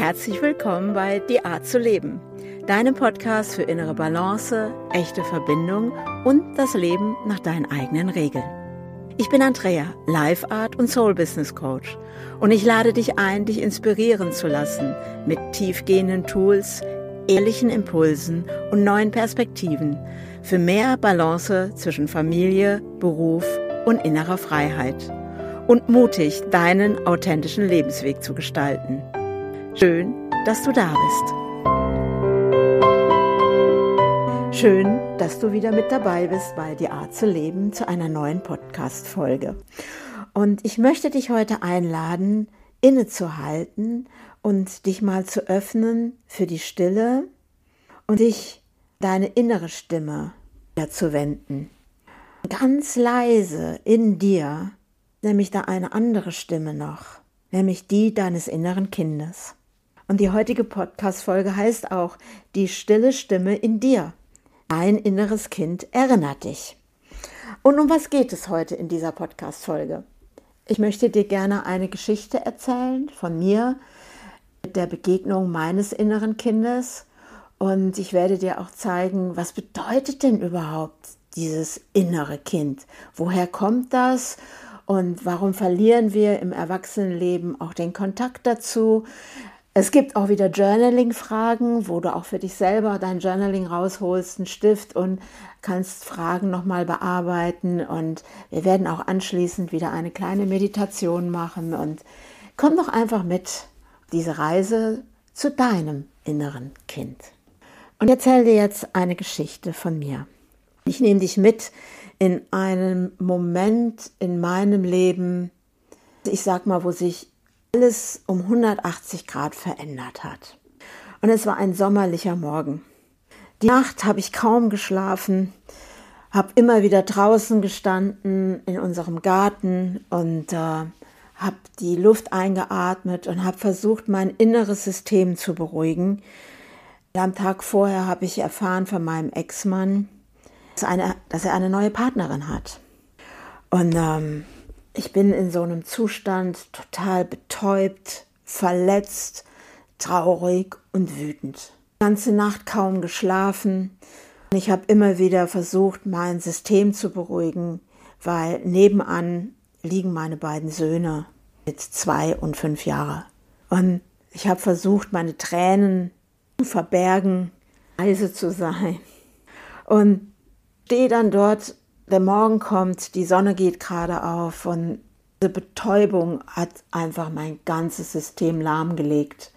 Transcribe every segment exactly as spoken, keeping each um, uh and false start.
Herzlich willkommen bei Die Art zu leben, deinem Podcast für innere Balance, echte Verbindung und das Leben nach deinen eigenen Regeln. Ich bin Andrea, Life Art und Soul Business Coach und ich lade dich ein, dich inspirieren zu lassen mit tiefgehenden Tools, ehrlichen Impulsen und neuen Perspektiven für mehr Balance zwischen Familie, Beruf und innerer Freiheit und mutig deinen authentischen Lebensweg zu gestalten. Schön, dass du da bist. Schön, dass du wieder mit dabei bist bei Die Art zu leben zu einer neuen Podcast-Folge. Und ich möchte dich heute einladen, innezuhalten und dich mal zu öffnen für die Stille und dich deine innere Stimme wieder zu wenden. Ganz leise in dir, nämlich da eine andere Stimme noch, nämlich die deines inneren Kindes. Und die heutige Podcast-Folge heißt auch Die stille Stimme in dir. Dein inneres Kind erinnert dich. Und um was geht es heute in dieser Podcast-Folge? Ich möchte dir gerne eine Geschichte erzählen von mir, mit der Begegnung meines inneren Kindes. Und ich werde dir auch zeigen, was bedeutet denn überhaupt dieses innere Kind? Woher kommt das? Und warum verlieren wir im Erwachsenenleben auch den Kontakt dazu? Es gibt auch wieder Journaling-Fragen, wo du auch für dich selber dein Journaling rausholst, einen Stift und kannst Fragen nochmal bearbeiten. Und wir werden auch anschließend wieder eine kleine Meditation machen. Und komm doch einfach mit diese Reise zu deinem inneren Kind. Und ich erzähle dir jetzt eine Geschichte von mir. Ich nehme dich mit in einem Moment in meinem Leben, ich sag mal, wo sich alles um hundertachtzig Grad verändert hat. Und es war ein sommerlicher Morgen. Die Nacht habe ich kaum geschlafen, habe immer wieder draußen gestanden in unserem Garten und äh, habe die Luft eingeatmet und habe versucht, mein inneres System zu beruhigen. Am Tag vorher habe ich erfahren von meinem Ex-Mann, Eine, dass er eine neue Partnerin hat. Und ähm, ich bin in so einem Zustand total betäubt, verletzt, traurig und wütend. Die ganze Nacht kaum geschlafen. Und ich habe immer wieder versucht, mein System zu beruhigen, weil nebenan liegen meine beiden Söhne mit zwei und fünf Jahren. Und ich habe versucht, meine Tränen zu verbergen, leise zu sein. Und stehe dann dort, der Morgen kommt, die Sonne geht gerade auf und diese Betäubung hat einfach mein ganzes System lahmgelegt.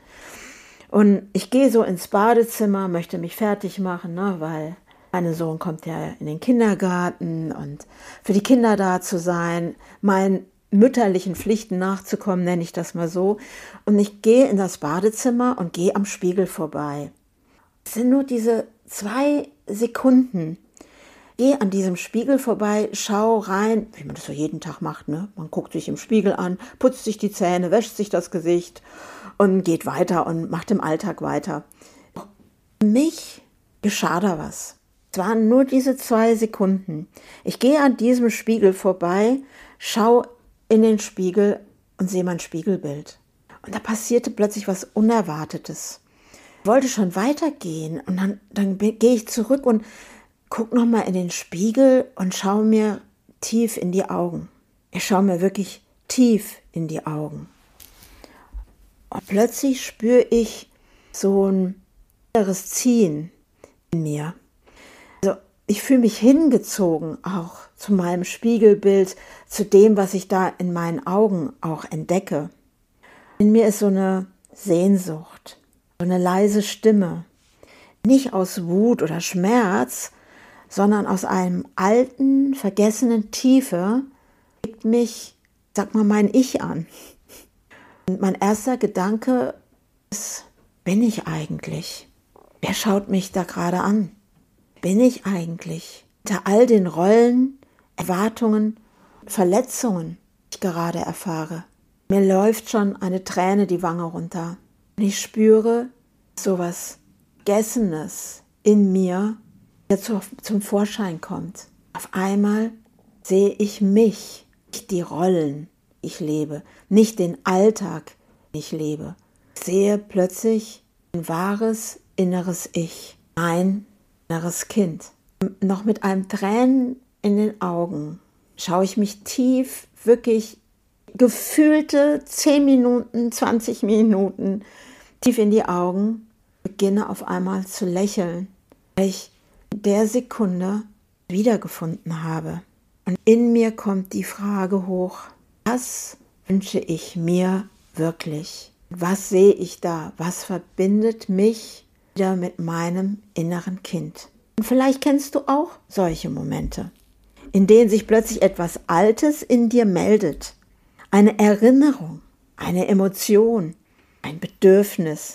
Und ich gehe so ins Badezimmer, möchte mich fertig machen, ne, weil mein Sohn kommt ja in den Kindergarten und für die Kinder da zu sein, meinen mütterlichen Pflichten nachzukommen, nenne ich das mal so. Und ich gehe in das Badezimmer und gehe am Spiegel vorbei. Es sind nur diese zwei Sekunden. Geh an diesem Spiegel vorbei, schau rein, wie man das so jeden Tag macht, ne? Man guckt sich im Spiegel an, putzt sich die Zähne, wäscht sich das Gesicht und geht weiter und macht im Alltag weiter. Für mich geschah da was. Es waren nur diese zwei Sekunden. Ich gehe an diesem Spiegel vorbei, schau in den Spiegel und sehe mein Spiegelbild. Und da passierte plötzlich was Unerwartetes. Ich wollte schon weitergehen und dann, dann gehe ich zurück und guck nochmal in den Spiegel und schau mir tief in die Augen. Ich schaue mir wirklich tief in die Augen. Und plötzlich spüre ich so ein inneres Ziehen in mir. Also ich fühle mich hingezogen auch zu meinem Spiegelbild, zu dem, was ich da in meinen Augen auch entdecke. In mir ist so eine Sehnsucht, so eine leise Stimme. Nicht aus Wut oder Schmerz, sondern aus einem alten, vergessenen Tiefe blickt mich, sag mal, mein Ich an. Und mein erster Gedanke ist, bin ich eigentlich? Wer schaut mich da gerade an? Bin ich eigentlich? Hinter all den Rollen, Erwartungen, Verletzungen, die ich gerade erfahre. Mir läuft schon eine Träne die Wange runter. Und ich spüre sowas Vergessenes in mir, zu, zum Vorschein kommt. Auf einmal sehe ich mich, nicht die Rollen, die ich lebe, nicht den Alltag, den ich lebe, Ich sehe plötzlich ein wahres inneres Ich, ein inneres Kind. Noch mit einem Tränen in den Augen schaue ich mich tief, wirklich gefühlte zehn Minuten, zwanzig Minuten tief in die Augen, beginne auf einmal zu lächeln, weil ich in der Sekunde wiedergefunden habe. Und in mir kommt die Frage hoch, was wünsche ich mir wirklich? Was sehe ich da? Was verbindet mich wieder mit meinem inneren Kind? Und vielleicht kennst du auch solche Momente, in denen sich plötzlich etwas Altes in dir meldet. Eine Erinnerung, eine Emotion, ein Bedürfnis.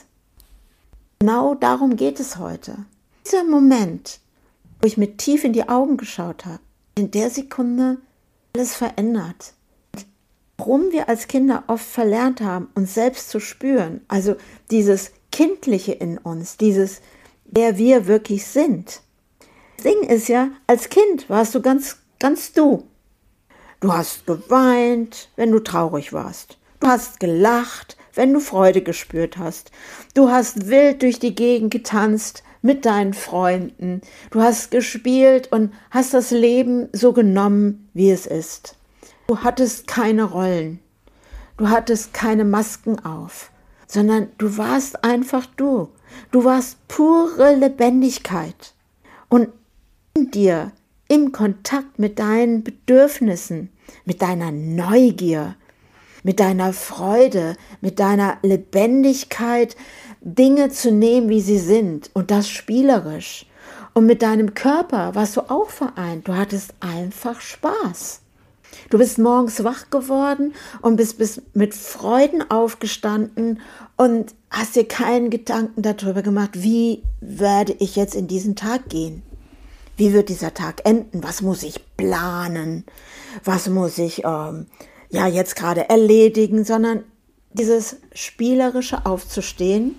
Genau darum geht es heute. Dieser Moment, wo ich mir tief in die Augen geschaut habe, in der Sekunde alles verändert. Warum wir als Kinder oft verlernt haben, uns selbst zu spüren, also dieses Kindliche in uns, dieses, wer wir wirklich sind. Das Ding ist ja, als Kind warst du ganz, ganz du. Du hast geweint, wenn du traurig warst. Du hast gelacht, wenn du Freude gespürt hast. Du hast wild durch die Gegend getanzt mit deinen Freunden. Du hast gespielt und hast das Leben so genommen, wie es ist. Du hattest keine Rollen. Du hattest keine Masken auf, sondern du warst einfach du. Du warst pure Lebendigkeit. Und in dir, im Kontakt mit deinen Bedürfnissen, mit deiner Neugier, mit deiner Freude, mit deiner Lebendigkeit, Dinge zu nehmen, wie sie sind und das spielerisch. Und mit deinem Körper warst du auch vereint. Du hattest einfach Spaß. Du bist morgens wach geworden und bist, bist mit Freuden aufgestanden und hast dir keinen Gedanken darüber gemacht, wie werde ich jetzt in diesen Tag gehen? Wie wird dieser Tag enden? Was muss ich planen? Was muss ich ähm, ja jetzt gerade erledigen? Sondern dieses spielerische Aufzustehen,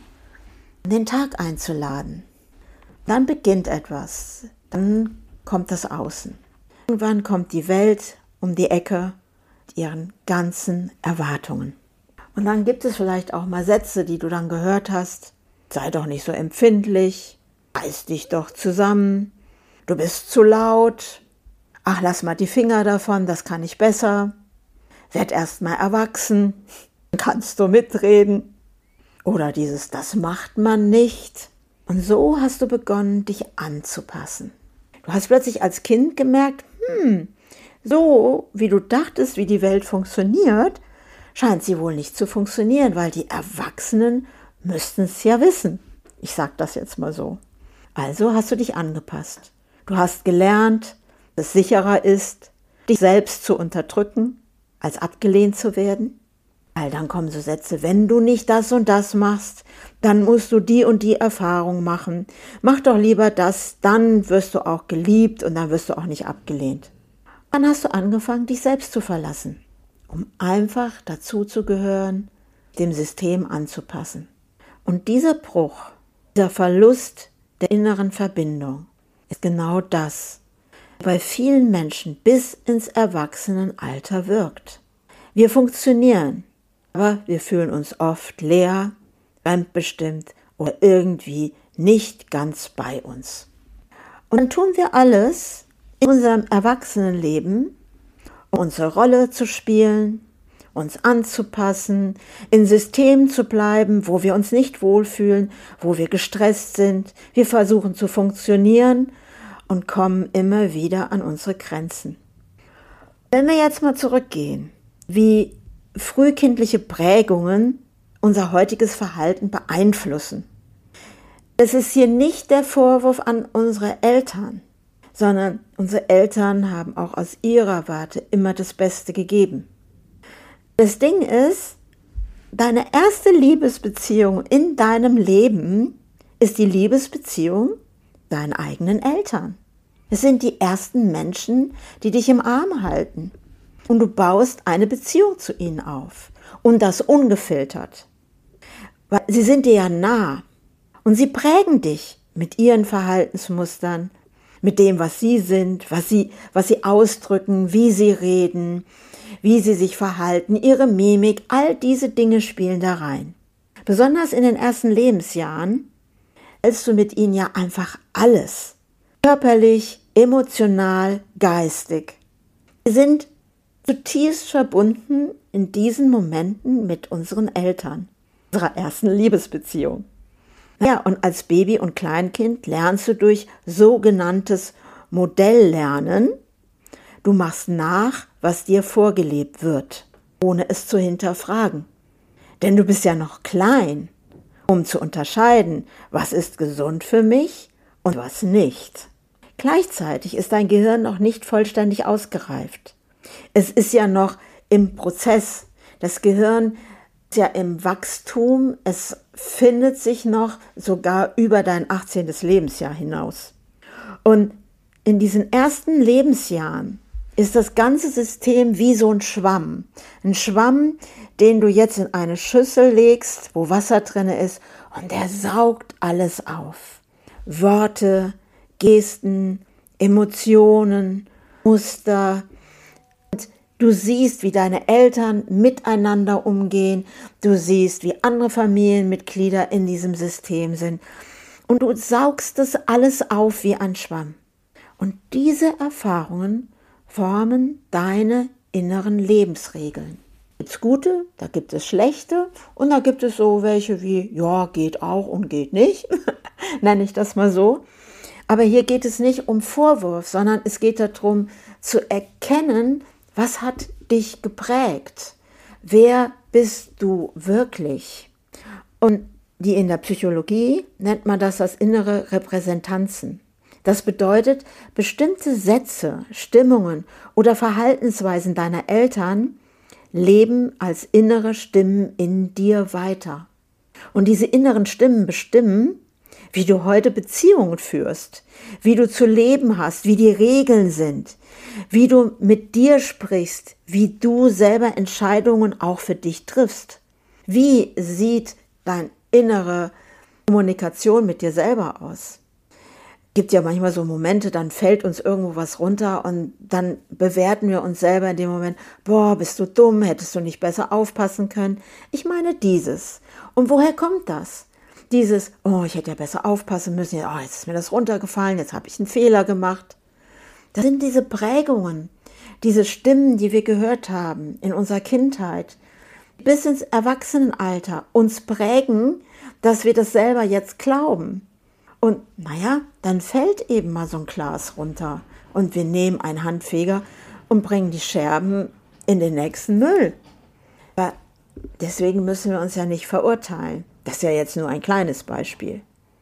den Tag einzuladen. Dann beginnt etwas. Dann kommt das Außen. Irgendwann kommt die Welt um die Ecke mit ihren ganzen Erwartungen. Und dann gibt es vielleicht auch mal Sätze, die du dann gehört hast. Sei doch nicht so empfindlich. Reiß dich doch zusammen. Du bist zu laut. Ach, lass mal die Finger davon, das kann ich besser. Werd erst mal erwachsen. Kannst du mitreden. Oder dieses, das macht man nicht. Und so hast du begonnen, dich anzupassen. Du hast plötzlich als Kind gemerkt, hm, so wie du dachtest, wie die Welt funktioniert, scheint sie wohl nicht zu funktionieren, weil die Erwachsenen müssten es ja wissen. Ich sage das jetzt mal so. Also hast du dich angepasst. Du hast gelernt, dass es sicherer ist, dich selbst zu unterdrücken, als abgelehnt zu werden. Weil dann kommen so Sätze, wenn du nicht das und das machst, dann musst du die und die Erfahrung machen. Mach doch lieber das, dann wirst du auch geliebt und dann wirst du auch nicht abgelehnt. Dann hast du angefangen, dich selbst zu verlassen, um einfach dazuzugehören, dem System anzupassen. Und dieser Bruch, dieser Verlust der inneren Verbindung ist genau das, was bei vielen Menschen bis ins Erwachsenenalter wirkt. Wir funktionieren, aber wir fühlen uns oft leer, fremdbestimmt oder irgendwie nicht ganz bei uns. Und dann tun wir alles in unserem Erwachsenenleben, um unsere Rolle zu spielen, uns anzupassen, in Systemen zu bleiben, wo wir uns nicht wohlfühlen, wo wir gestresst sind. Wir versuchen zu funktionieren und kommen immer wieder an unsere Grenzen. Wenn wir jetzt mal zurückgehen, wie frühkindliche Prägungen unser heutiges Verhalten beeinflussen. Es ist hier nicht der Vorwurf an unsere Eltern, sondern unsere Eltern haben auch aus ihrer Warte immer das Beste gegeben. Das Ding ist, deine erste Liebesbeziehung in deinem Leben ist die Liebesbeziehung deinen eigenen Eltern. Es sind die ersten Menschen, die dich im Arm halten. Und du baust eine Beziehung zu ihnen auf. Und das ungefiltert. Weil sie sind dir ja nah. Und sie prägen dich mit ihren Verhaltensmustern, mit dem, was sie sind, was sie, was sie ausdrücken, wie sie reden, wie sie sich verhalten, ihre Mimik, all diese Dinge spielen da rein. Besonders in den ersten Lebensjahren hältst du mit ihnen ja einfach alles. Körperlich, emotional, geistig. Wir sind zutiefst verbunden in diesen Momenten mit unseren Eltern, unserer ersten Liebesbeziehung. Ja, und als Baby und Kleinkind lernst du durch sogenanntes Modelllernen. Du machst nach, was dir vorgelebt wird, ohne es zu hinterfragen. Denn du bist ja noch klein, um zu unterscheiden, was ist gesund für mich und was nicht. Gleichzeitig ist dein Gehirn noch nicht vollständig ausgereift. Es ist ja noch im Prozess. Das Gehirn ist ja im Wachstum. Es findet sich noch sogar über dein achtzehnten Lebensjahr hinaus. Und in diesen ersten Lebensjahren ist das ganze System wie so ein Schwamm. Ein Schwamm, den du jetzt in eine Schüssel legst, wo Wasser drin ist, und der saugt alles auf. Worte, Gesten, Emotionen, Muster. Und du siehst, wie deine Eltern miteinander umgehen. Du siehst, wie andere Familienmitglieder in diesem System sind. Und du saugst das alles auf wie ein Schwamm. Und diese Erfahrungen formen deine inneren Lebensregeln. Da gibt es gute, da gibt es schlechte und da gibt es so welche wie, ja, geht auch und geht nicht, nenne ich das mal so. Aber hier geht es nicht um Vorwurf, sondern es geht darum zu erkennen, was hat dich geprägt? Wer bist du wirklich? Und die in der Psychologie nennt man das als innere Repräsentanzen. Das bedeutet, bestimmte Sätze, Stimmungen oder Verhaltensweisen deiner Eltern leben als innere Stimmen in dir weiter. Und diese inneren Stimmen bestimmen, wie du heute Beziehungen führst, wie du zu leben hast, wie die Regeln sind, wie du mit dir sprichst, wie du selber Entscheidungen auch für dich triffst. Wie sieht deine innere Kommunikation mit dir selber aus? Gibt ja manchmal so Momente, dann fällt uns irgendwo was runter und dann bewerten wir uns selber in dem Moment, boah, bist du dumm, hättest du nicht besser aufpassen können. Ich meine dieses. Und woher kommt das? Dieses, oh, ich hätte ja besser aufpassen müssen, oh, jetzt ist mir das runtergefallen, jetzt habe ich einen Fehler gemacht. Das sind diese Prägungen, diese Stimmen, die wir gehört haben in unserer Kindheit, bis ins Erwachsenenalter uns prägen, dass wir das selber jetzt glauben. Und naja, dann fällt eben mal so ein Glas runter und wir nehmen einen Handfeger und bringen die Scherben in den nächsten Müll. Aber deswegen müssen wir uns ja nicht verurteilen. Das ist ja jetzt nur ein kleines Beispiel.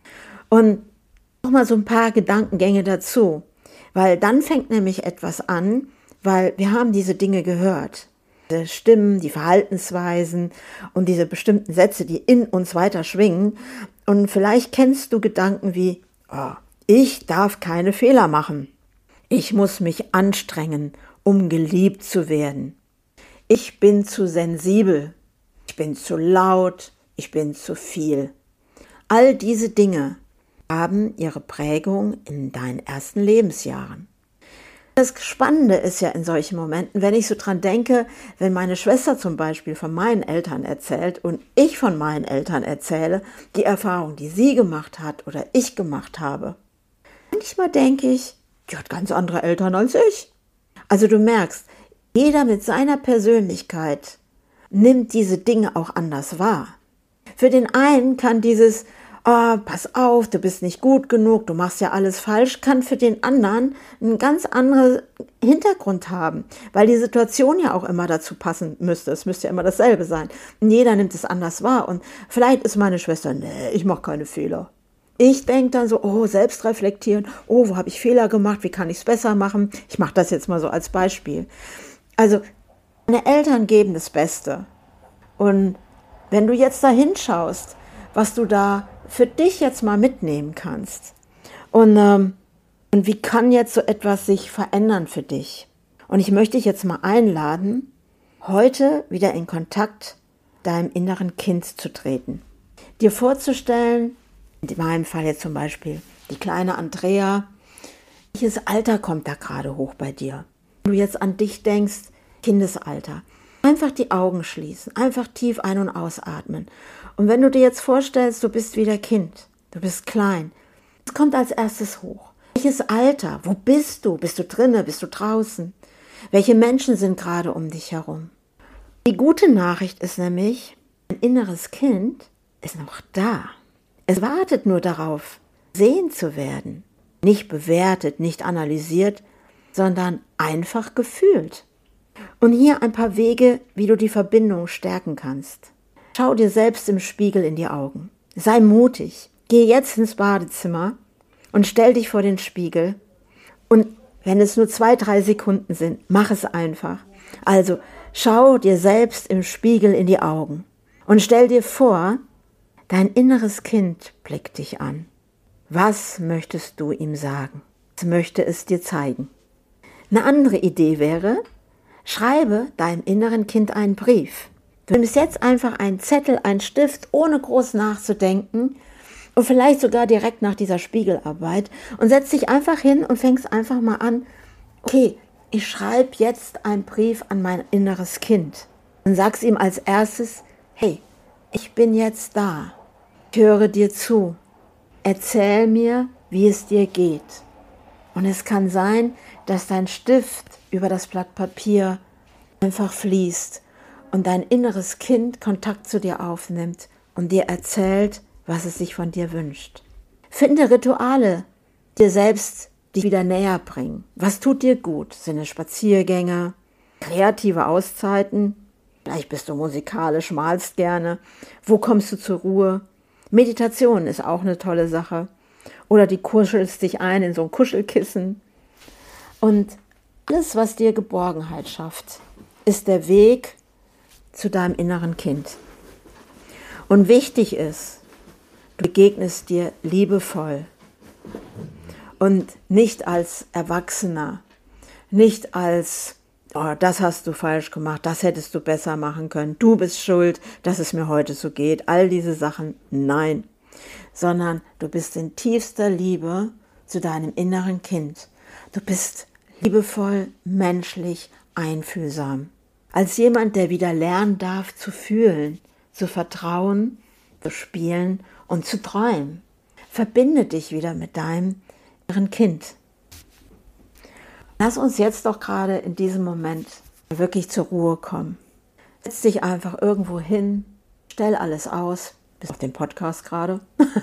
Und nochmal so ein paar Gedankengänge dazu, weil dann fängt nämlich etwas an, weil wir haben diese Dinge gehört. Die Stimmen, die Verhaltensweisen und diese bestimmten Sätze, die in uns weiter schwingen. Und vielleicht kennst du Gedanken wie, oh, ich darf keine Fehler machen. Ich muss mich anstrengen, um geliebt zu werden. Ich bin zu sensibel. Ich bin zu laut. Ich bin zu viel. All diese Dinge haben ihre Prägung in deinen ersten Lebensjahren. Das Spannende ist ja in solchen Momenten, wenn ich so dran denke, wenn meine Schwester zum Beispiel von meinen Eltern erzählt und ich von meinen Eltern erzähle, die Erfahrung, die sie gemacht hat oder ich gemacht habe. Manchmal denke ich, die hat ganz andere Eltern als ich. Also du merkst, jeder mit seiner Persönlichkeit nimmt diese Dinge auch anders wahr. Für den einen kann dieses oh, pass auf, du bist nicht gut genug, du machst ja alles falsch, kann für den anderen einen ganz anderen Hintergrund haben, weil die Situation ja auch immer dazu passen müsste. Es müsste ja immer dasselbe sein. Und jeder nimmt es anders wahr. Und vielleicht ist meine Schwester, nee, ich mache keine Fehler. Ich denke dann so, oh, selbst reflektieren, oh, wo habe ich Fehler gemacht, wie kann ich es besser machen? Ich mache das jetzt mal so als Beispiel. Also, deine Eltern geben das Beste. Und wenn du jetzt da hinschaust, was du da für dich jetzt mal mitnehmen kannst. Und, ähm, und wie kann jetzt so etwas sich verändern für dich? Und ich möchte dich jetzt mal einladen, heute wieder in Kontakt mit deinem inneren Kind zu treten. Dir vorzustellen, in meinem Fall jetzt zum Beispiel die kleine Andrea, welches Alter kommt da gerade hoch bei dir? Wenn du jetzt an dich denkst, Kindesalter. Einfach die Augen schließen, einfach tief ein- und ausatmen. Und wenn du dir jetzt vorstellst, du bist wieder Kind, du bist klein, es kommt als erstes hoch. Welches Alter? Wo bist du? Bist du drinnen? Bist du draußen? Welche Menschen sind gerade um dich herum? Die gute Nachricht ist nämlich, ein inneres Kind ist noch da. Es wartet nur darauf, gesehen zu werden. Nicht bewertet, nicht analysiert, sondern einfach gefühlt. Und hier ein paar Wege, wie du die Verbindung stärken kannst. Schau dir selbst im Spiegel in die Augen. Sei mutig. Geh jetzt ins Badezimmer und stell dich vor den Spiegel. Und wenn es nur zwei, drei Sekunden sind, mach es einfach. Also schau dir selbst im Spiegel in die Augen und stell dir vor, dein inneres Kind blickt dich an. Was möchtest du ihm sagen? Was möchte es dir zeigen? Eine andere Idee wäre, schreibe deinem inneren Kind einen Brief. Du nimmst jetzt einfach einen Zettel, einen Stift, ohne groß nachzudenken und vielleicht sogar direkt nach dieser Spiegelarbeit und setzt dich einfach hin und fängst einfach mal an, okay, ich schreibe jetzt einen Brief an mein inneres Kind und sag's ihm als erstes, hey, ich bin jetzt da, ich höre dir zu, erzähl mir, wie es dir geht. Und es kann sein, dass dein Stift über das Blatt Papier einfach fließt und dein inneres Kind Kontakt zu dir aufnimmt und dir erzählt, was es sich von dir wünscht. Finde Rituale, dir selbst dich wieder näher bringen. Was tut dir gut? Sind es Spaziergänge, kreative Auszeiten? Vielleicht bist du musikalisch, malst gerne. Wo kommst du zur Ruhe? Meditation ist auch eine tolle Sache. Oder die kuschelst dich ein in so ein Kuschelkissen. Und alles, was dir Geborgenheit schafft, ist der Weg zu deinem inneren Kind. Und wichtig ist, du begegnest dir liebevoll und nicht als Erwachsener, nicht als, oh, das hast du falsch gemacht, das hättest du besser machen können, du bist schuld, dass es mir heute so geht, all diese Sachen, nein, sondern du bist in tiefster Liebe zu deinem inneren Kind. Du bist liebevoll, menschlich, einfühlsam. Als jemand, der wieder lernen darf zu fühlen, zu vertrauen, zu spielen und zu träumen. Verbinde dich wieder mit deinem inneren Kind. Lass uns jetzt doch gerade in diesem Moment wirklich zur Ruhe kommen. Setz dich einfach irgendwo hin, stell alles aus, bis auf den Podcast gerade,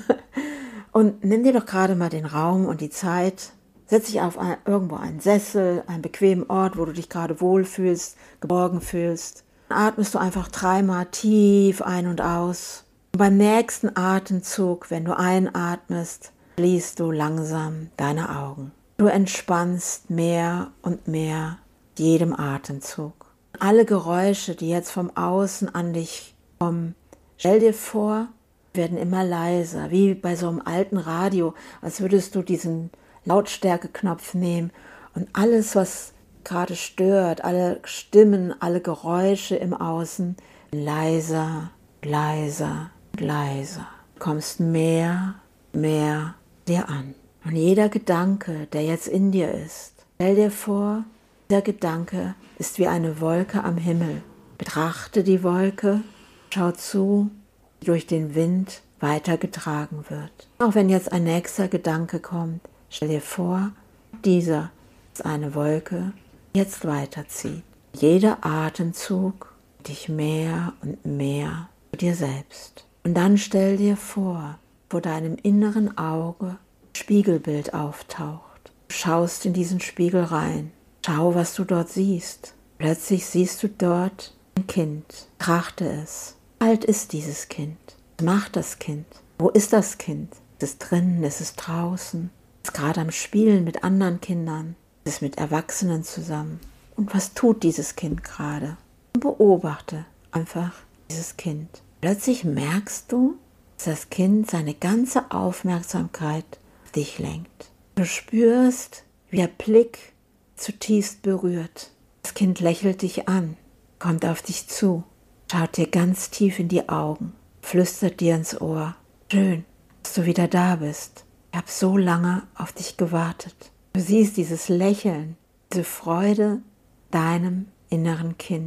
und nimm dir doch gerade mal den Raum und die Zeit. Setz dich auf ein, irgendwo einen Sessel, einen bequemen Ort, wo du dich gerade wohlfühlst, geborgen fühlst. Dann atmest du einfach dreimal tief ein und aus. Und beim nächsten Atemzug, wenn du einatmest, schließt du langsam deine Augen. Du entspannst mehr und mehr jedem Atemzug. Alle Geräusche, die jetzt vom Außen an dich kommen, stell dir vor, werden immer leiser, wie bei so einem alten Radio, als würdest du diesen Lautstärkeknopf nehmen und alles, was gerade stört, alle Stimmen, alle Geräusche im Außen, leiser, leiser, leiser. Du kommst mehr, mehr dir an. Und jeder Gedanke, der jetzt in dir ist, stell dir vor, dieser Gedanke ist wie eine Wolke am Himmel. Betrachte die Wolke, schau zu, wie durch den Wind weitergetragen wird. Auch wenn jetzt ein nächster Gedanke kommt, stell dir vor, dieser ist eine Wolke, die jetzt weiterzieht. Jeder Atemzug dich mehr und mehr zu dir selbst. Und dann stell dir vor, vor deinem inneren Auge ein Spiegelbild auftaucht. Du schaust in diesen Spiegel rein. Schau, was du dort siehst. Plötzlich siehst du dort ein Kind. Betrachte es. Wie alt ist dieses Kind? Was macht das Kind? Wo ist das Kind? Ist es drinnen? Ist es draußen? Ist es gerade am Spielen mit anderen Kindern? Ist es mit Erwachsenen zusammen? Und was tut dieses Kind gerade? Und beobachte einfach dieses Kind. Plötzlich merkst du, dass das Kind seine ganze Aufmerksamkeit auf dich lenkt. Du spürst, wie der Blick zutiefst berührt. Das Kind lächelt dich an, kommt auf dich zu, schaut dir ganz tief in die Augen, flüstert dir ins Ohr. Schön, dass du wieder da bist. Ich habe so lange auf dich gewartet. Du siehst dieses Lächeln, diese Freude deinem inneren Kind.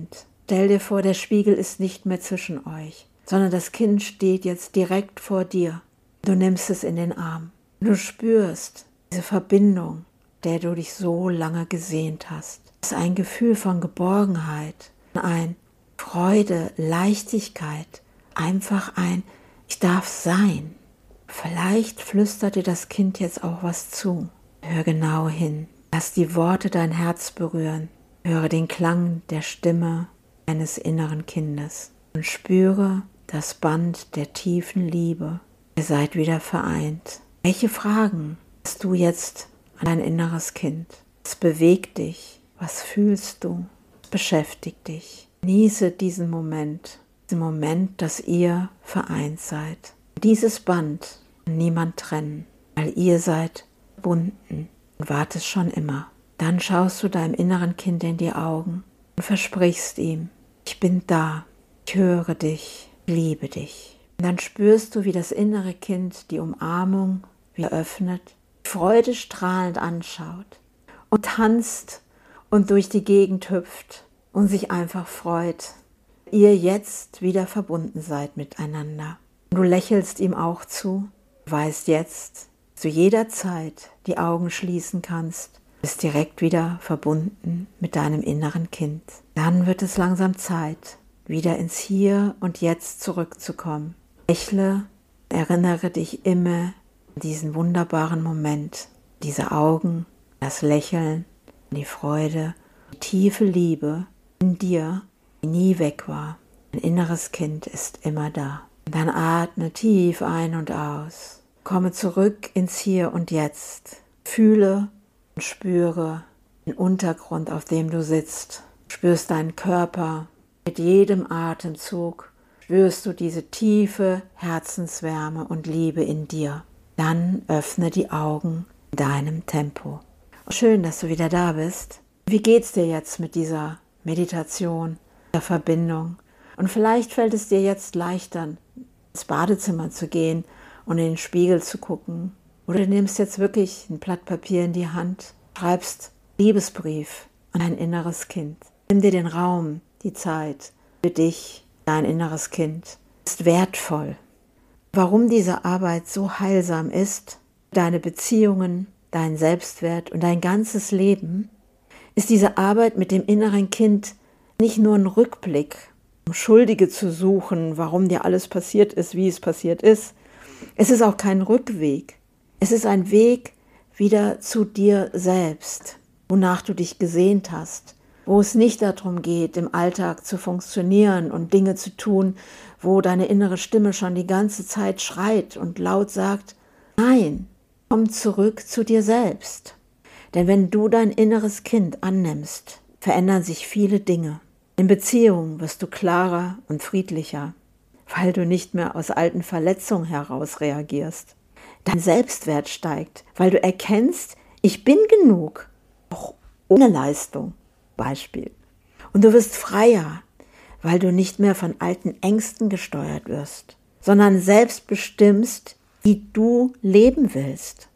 Stell dir vor, der Spiegel ist nicht mehr zwischen euch, sondern das Kind steht jetzt direkt vor dir. Du nimmst es in den Arm. Du spürst diese Verbindung, der du dich so lange gesehnt hast. Es ist ein Gefühl von Geborgenheit, ein Freude, Leichtigkeit, einfach ein Ich darf sein. Vielleicht flüstert dir das Kind jetzt auch was zu. Hör genau hin. Lass die Worte dein Herz berühren. Höre den Klang der Stimme eines inneren Kindes und spüre das Band der tiefen Liebe. Ihr seid wieder vereint. Welche Fragen hast du jetzt an dein inneres Kind? Was bewegt dich? Was fühlst du? Was beschäftigt dich? Genieße diesen Moment, diesen Moment, dass ihr vereint seid. Dieses Band kann niemand trennen, weil ihr seid verbunden und wart es schon immer. Dann schaust du deinem inneren Kind in die Augen und versprichst ihm, ich bin da, ich höre dich, ich liebe dich. Und dann spürst du, wie das innere Kind die Umarmung wieder öffnet, Freude strahlend anschaut und tanzt und durch die Gegend hüpft und sich einfach freut, ihr jetzt wieder verbunden seid miteinander. Und du lächelst ihm auch zu, weißt jetzt, dass du jederzeit die Augen schließen kannst, bist direkt wieder verbunden mit deinem inneren Kind. Dann wird es langsam Zeit, wieder ins Hier und Jetzt zurückzukommen. Lächle, erinnere dich immer an diesen wunderbaren Moment, diese Augen, das Lächeln, die Freude, die tiefe Liebe in dir, die nie weg war. Dein inneres Kind ist immer da. Und dann atme tief ein und aus. Komme zurück ins Hier und Jetzt. Fühle und spüre den Untergrund, auf dem du sitzt. Spürst deinen Körper. Mit jedem Atemzug spürst du diese tiefe Herzenswärme und Liebe in dir. Dann öffne die Augen in deinem Tempo. Schön, dass du wieder da bist. Wie geht's dir jetzt mit dieser Meditation, der Verbindung? Und vielleicht fällt es dir jetzt leichter, ins Badezimmer zu gehen und in den Spiegel zu gucken. Oder du nimmst jetzt wirklich ein Blatt Papier in die Hand, schreibst Liebesbrief an dein inneres Kind. Nimm dir den Raum, die Zeit für dich, dein inneres Kind. Ist wertvoll. Warum diese Arbeit so heilsam ist, deine Beziehungen, dein Selbstwert und dein ganzes Leben, ist diese Arbeit mit dem inneren Kind nicht nur ein Rückblick, um Schuldige zu suchen, warum dir alles passiert ist, wie es passiert ist. Es ist auch kein Rückweg. Es ist ein Weg wieder zu dir selbst, wonach du dich gesehnt hast, wo es nicht darum geht, im Alltag zu funktionieren und Dinge zu tun, wo deine innere Stimme schon die ganze Zeit schreit und laut sagt, nein, komm zurück zu dir selbst. Denn wenn du dein inneres Kind annimmst, verändern sich viele Dinge. In Beziehungen wirst du klarer und friedlicher, weil du nicht mehr aus alten Verletzungen heraus reagierst. Dein Selbstwert steigt, weil du erkennst, ich bin genug, auch ohne Leistung, Beispiel. Und du wirst freier, weil du nicht mehr von alten Ängsten gesteuert wirst, sondern selbst bestimmst, wie du leben willst.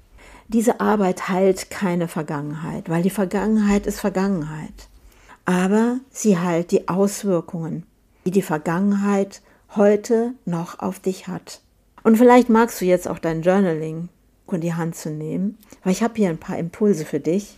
Diese Arbeit heilt keine Vergangenheit, weil die Vergangenheit ist Vergangenheit. Aber sie heilt die Auswirkungen, die die Vergangenheit heute noch auf dich hat. Und vielleicht magst du jetzt auch dein Journaling in die Hand zu nehmen, weil ich habe hier ein paar Impulse für dich.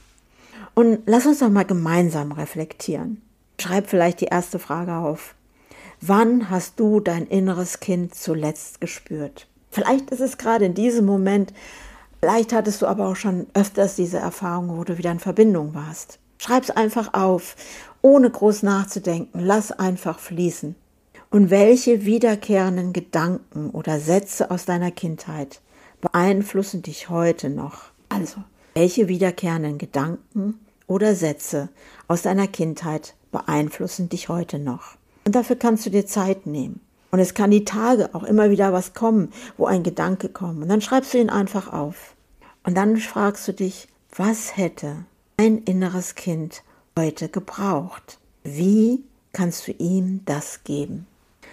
Und lass uns doch mal gemeinsam reflektieren. Schreib vielleicht die erste Frage auf. Wann hast du dein inneres Kind zuletzt gespürt? Vielleicht ist es gerade in diesem Moment, vielleicht hattest du aber auch schon öfters diese Erfahrung, wo du wieder in Verbindung warst. Schreib es einfach auf, ohne groß nachzudenken. Lass einfach fließen. Und welche wiederkehrenden Gedanken oder Sätze aus deiner Kindheit beeinflussen dich heute noch? Also, welche wiederkehrenden Gedanken oder Sätze aus deiner Kindheit beeinflussen dich heute noch? Und dafür kannst du dir Zeit nehmen. Und es kann die Tage auch immer wieder was kommen, wo ein Gedanke kommt. Und dann schreibst du ihn einfach auf. Und dann fragst du dich, was hätte ein inneres Kind heute gebraucht? Wie kannst du ihm das geben?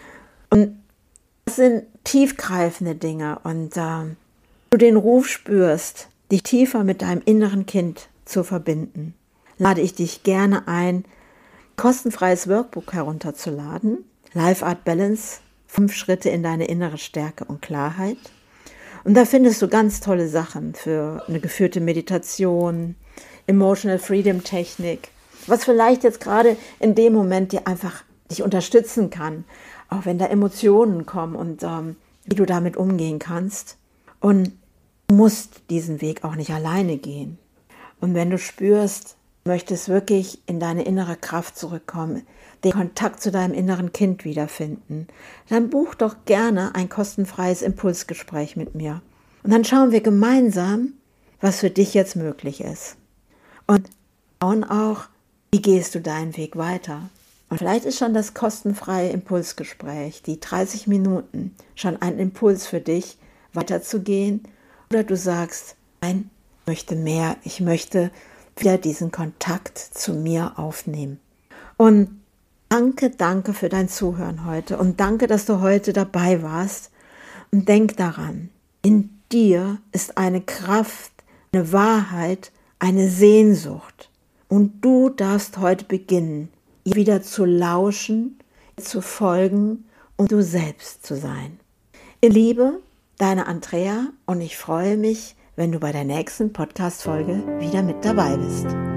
Und das sind tiefgreifende Dinge. Und äh, du den Ruf spürst, dich tiefer mit deinem inneren Kind zu verbinden, lade ich dich gerne ein, kostenfreies Workbook herunterzuladen. Life Art Balance, fünf Schritte in deine innere Stärke und Klarheit. Und da findest du ganz tolle Sachen für eine geführte Meditation, Emotional Freedom Technik, was vielleicht jetzt gerade in dem Moment dir einfach dich unterstützen kann, auch wenn da Emotionen kommen und ähm, wie du damit umgehen kannst. Und du musst diesen Weg auch nicht alleine gehen. Und wenn du spürst, du möchtest wirklich in deine innere Kraft zurückkommen, den Kontakt zu deinem inneren Kind wiederfinden, dann buch doch gerne ein kostenfreies Impulsgespräch mit mir. Und dann schauen wir gemeinsam, was für dich jetzt möglich ist. Und schauen auch, wie gehst du deinen Weg weiter. Und vielleicht ist schon das kostenfreie Impulsgespräch, die dreißig Minuten, schon ein Impuls für dich, weiterzugehen. Oder du sagst, nein, ich möchte mehr, ich möchte wieder diesen Kontakt zu mir aufnehmen. Und danke, danke für dein Zuhören heute und danke, dass du heute dabei warst. Und denk daran, in dir ist eine Kraft, eine Wahrheit, eine Sehnsucht. Und du darfst heute beginnen, ihr wieder zu lauschen, zu folgen und du selbst zu sein. In Liebe, deine Andrea, und ich freue mich, wenn du bei der nächsten Podcast-Folge wieder mit dabei bist.